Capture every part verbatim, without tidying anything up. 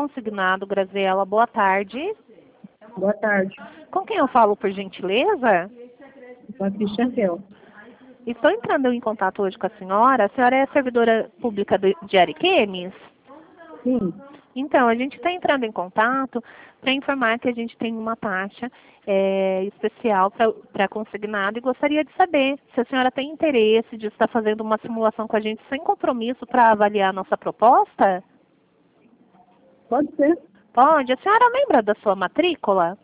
consignado, Graziela. Boa tarde. Boa tarde. Com quem eu falo, por gentileza? Patrícia Kel. Estou entrando em contato hoje com a senhora. A senhora é servidora pública do, de Ariquemes? Sim. Então, a gente está entrando em contato para informar que a gente tem uma taxa é, especial para consignado e gostaria de saber se a senhora tem interesse de estar fazendo uma simulação com a gente sem compromisso para avaliar a nossa proposta? Pode ser. Pode. A senhora lembra da sua matrícula?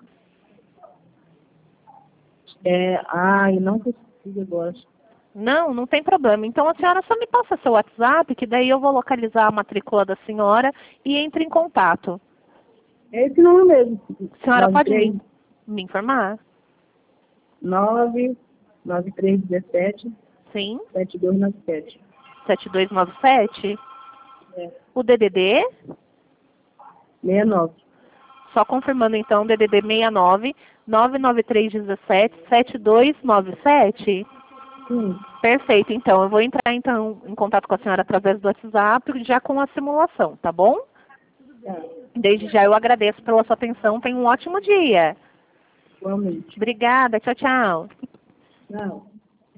É, ai, não consigo agora. Não, não tem problema. Então a senhora só me passa seu WhatsApp, que daí eu vou localizar a matrícula da senhora e entre em contato. É esse nome mesmo. A senhora nove pode três me, me informar? nove nove três um sete Sim. sete dois nove sete. sete dois nove sete? É. O D D D? sessenta e nove. Só confirmando então, o D D D sessenta e nove, nove nove três um sete, sete dois nove sete? Sim. Perfeito, então. Eu vou entrar então em contato com a senhora através do WhatsApp, já com a simulação, tá bom? Tá. Desde já eu agradeço pela sua atenção. Tenha um ótimo dia. Igualmente. Obrigada. Tchau, tchau. Não.